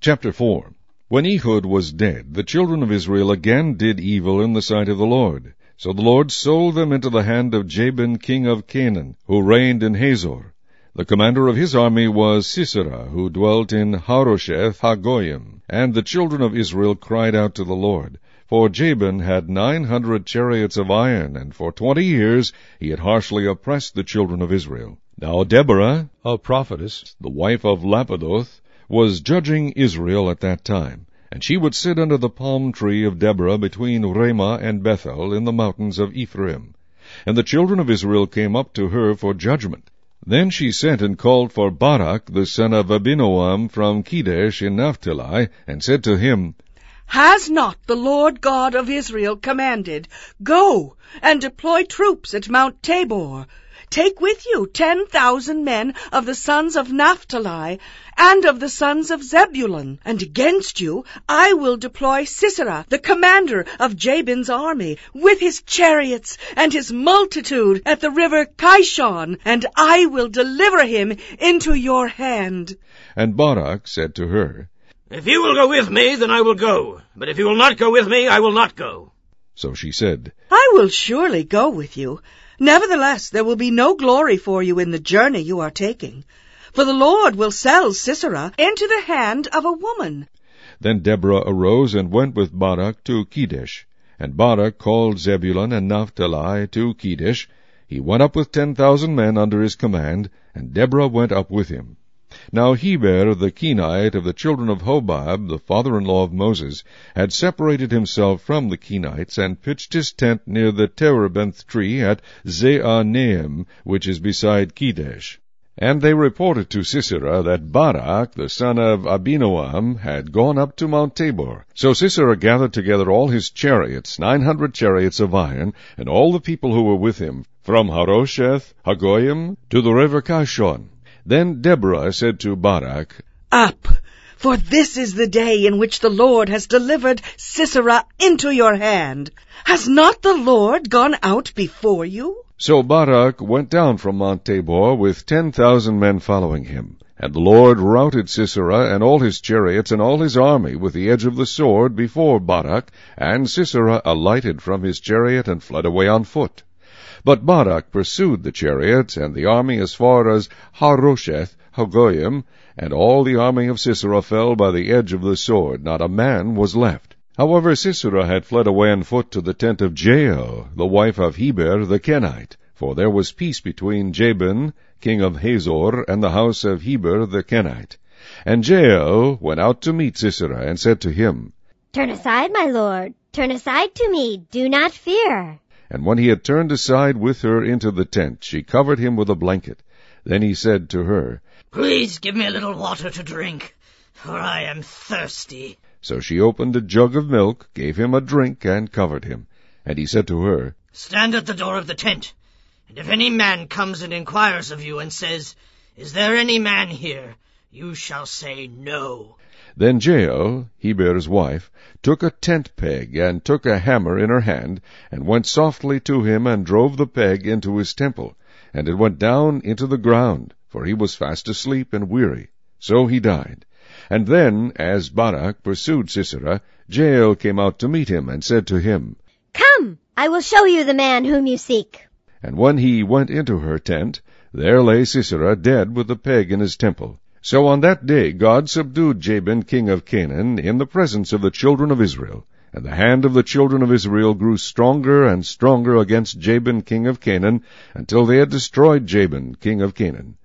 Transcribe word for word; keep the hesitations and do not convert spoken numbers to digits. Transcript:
Chapter four. When Ehud was dead, the children of Israel again did evil in the sight of the Lord. So the Lord sold them into the hand of Jabin king of Canaan, who reigned in Hazor. The commander of his army was Sisera, who dwelt in Harosheth Hagoyim. And the children of Israel cried out to the Lord. For Jabin had nine hundred chariots of iron, and for twenty years he had harshly oppressed the children of Israel. Now Deborah, a prophetess, the wife of Lapidoth, was judging Israel at that time. And she would sit under the palm tree of Deborah between Ramah and Bethel in the mountains of Ephraim. And the children of Israel came up to her for judgment. Then she sent and called for Barak the son of Abinoam from Kedesh in Naphtali, and said to him, Has not the Lord God of Israel commanded, Go and deploy troops at Mount Tabor? Take with you ten thousand men of the sons of Naphtali and of the sons of Zebulun, and against you I will deploy Sisera, the commander of Jabin's army, with his chariots and his multitude at the river Kishon, and I will deliver him into your hand. And Barak said to her, If you will go with me, then I will go. But if you will not go with me, I will not go. So she said, I will surely go with you. Nevertheless, there will be no glory for you in the journey you are taking. For the Lord will sell Sisera into the hand of a woman. Then Deborah arose and went with Barak to Kedesh. And Barak called Zebulun and Naphtali to Kedesh. He went up with ten thousand men under his command, and Deborah went up with him. Now Heber the Kenite of the children of Hobab, the father-in-law of Moses, had separated himself from the Kenites, and pitched his tent near the terebinth tree at Zaanaim, which is beside Kedesh. And they reported to Sisera that Barak the son of Abinoam had gone up to Mount Tabor. So Sisera gathered together all his chariots, nine hundred chariots of iron, and all the people who were with him, from Harosheth Hagoyim to the river Kishon. Then Deborah said to Barak, Up, for this is the day in which the Lord has delivered Sisera into your hand. Has not the Lord gone out before you? So Barak went down from Mount Tabor with ten thousand men following him. And the Lord routed Sisera and all his chariots and all his army with the edge of the sword before Barak, and Sisera alighted from his chariot and fled away on foot. But Barak pursued the chariots and the army as far as Harosheth Hagoyim, and all the army of Sisera fell by the edge of the sword. Not a man was left. However, Sisera had fled away on foot to the tent of Jael, the wife of Heber the Kenite, for there was peace between Jabin, king of Hazor, and the house of Heber the Kenite. And Jael went out to meet Sisera, and said to him, Turn aside, my lord, turn aside to me, do not fear. And when he had turned aside with her into the tent, she covered him with a blanket. Then he said to her, Please give me a little water to drink, for I am thirsty. So she opened a jug of milk, gave him a drink, and covered him. And he said to her, Stand at the door of the tent, and if any man comes and inquires of you and says, Is there any man here? You shall say no. Then Jael, Heber's wife, took a tent peg, and took a hammer in her hand, and went softly to him, and drove the peg into his temple. And it went down into the ground, for he was fast asleep and weary. So he died. And then, as Barak pursued Sisera, Jael came out to meet him, and said to him, Come, I will show you the man whom you seek. And when he went into her tent, there lay Sisera dead with the peg in his temple. So on that day God subdued Jabin king of Canaan in the presence of the children of Israel. And the hand of the children of Israel grew stronger and stronger against Jabin king of Canaan, until they had destroyed Jabin king of Canaan.